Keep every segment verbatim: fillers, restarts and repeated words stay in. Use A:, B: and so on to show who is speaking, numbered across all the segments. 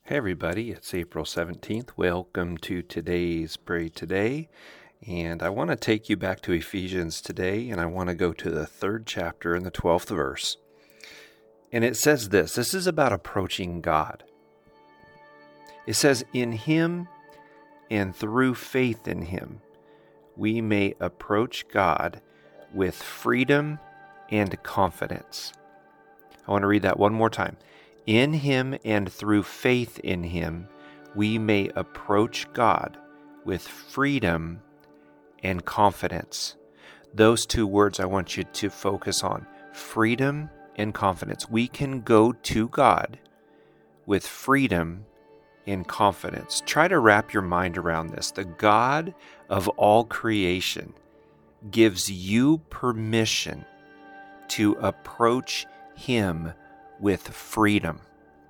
A: Hey everybody, it's April seventeenth. Welcome to today's Pray Today. And I want to take you back to Ephesians today, and I want to go to the third chapter and the twelfth verse. And it says this, this is about approaching God. It says, in Him and through faith in Him, we may approach God with freedom and confidence. I want to read that one more time. In Him and through faith in Him, we may approach God with freedom and confidence. Those two words I want you to focus on. Freedom and confidence. We can go to God with freedom and confidence. Try to wrap your mind around this. The God of all creation gives you permission to approach Him with freedom.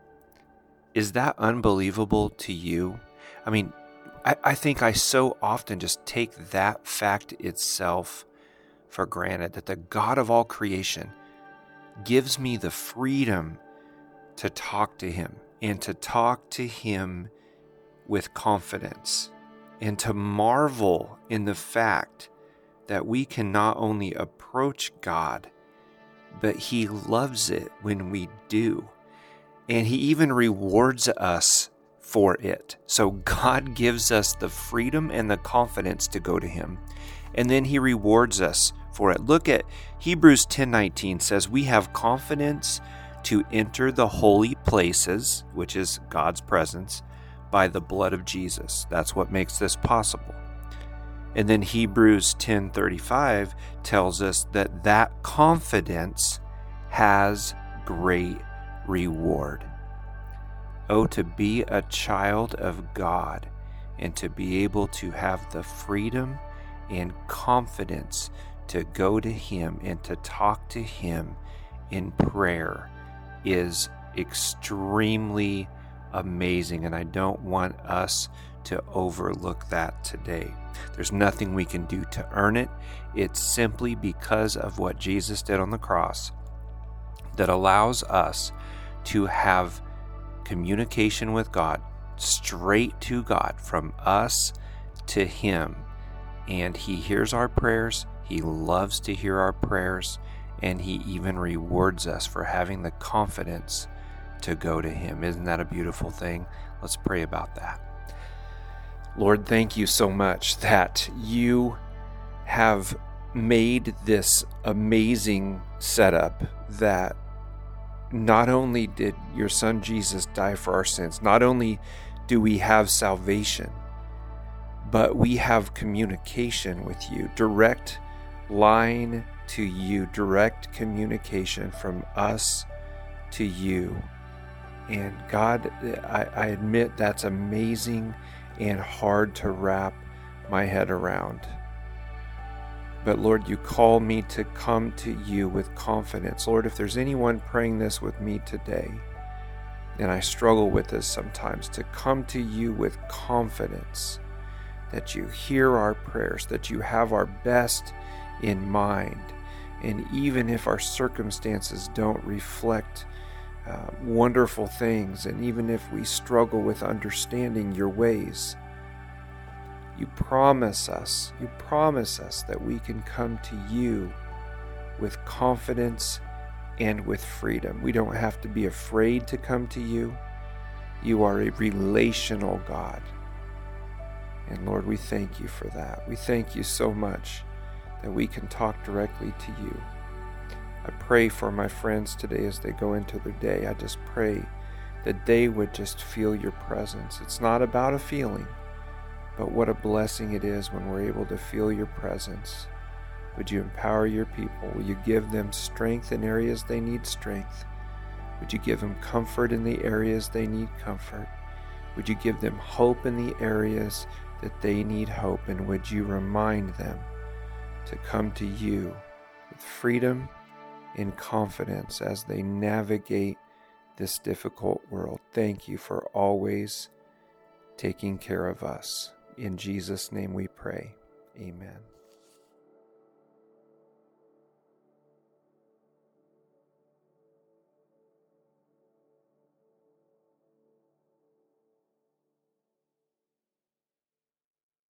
A: Is that unbelievable to you? I mean, I, I think I so often just take that fact itself for granted, that the God of all creation gives me the freedom to talk to Him and to talk to Him with confidence and to marvel in the fact that we can not only approach God, but He loves it when we do. And He even rewards us for it. So God gives us the freedom and the confidence to go to Him. And then He rewards us for it. Look at Hebrews ten nineteen says, we have confidence to enter the holy places, which is God's presence, by the blood of Jesus. That's what makes this possible. And then Hebrews ten thirty-five tells us that that confidence has great reward. Oh, to be a child of God and to be able to have the freedom and confidence to go to Him and to talk to Him in prayer is extremely amazing. And I don't want us to overlook that today. There's nothing we can do to earn it. It's simply because of what Jesus did on the cross that allows us to have communication with God, straight to God, from us to Him. And He hears our prayers. He loves to hear our prayers. And He even rewards us for having the confidence to go to Him. Isn't that a beautiful thing? Let's pray about that. Lord, thank You so much that You have made this amazing setup that not only did Your Son Jesus die for our sins, not only do we have salvation, but we have communication with You, direct line to You, direct communication from us to You. And God, I, I admit that's amazing and hard to wrap my head around. But Lord, You call me to come to You with confidence. Lord, if there's anyone praying this with me today, and I struggle with this sometimes, to come to You with confidence that You hear our prayers, that You have our best in mind. And even if our circumstances don't reflect uh, wonderful things, and even if we struggle with understanding Your ways, You promise us, You promise us that we can come to You with confidence and with freedom. We don't have to be afraid to come to You. You are a relational God. And Lord, we thank You for that. We thank You so much that we can talk directly to You. I pray for my friends today as they go into their day. I just pray that they would just feel Your presence. It's not about a feeling, but what a blessing it is when we're able to feel Your presence. Would You empower Your people? Will You give them strength in areas they need strength? Would You give them comfort in the areas they need comfort? Would You give them hope in the areas that they need hope? And would You remind them to come to You with freedom and confidence as they navigate this difficult world? Thank You for always taking care of us. In Jesus' name we pray. Amen.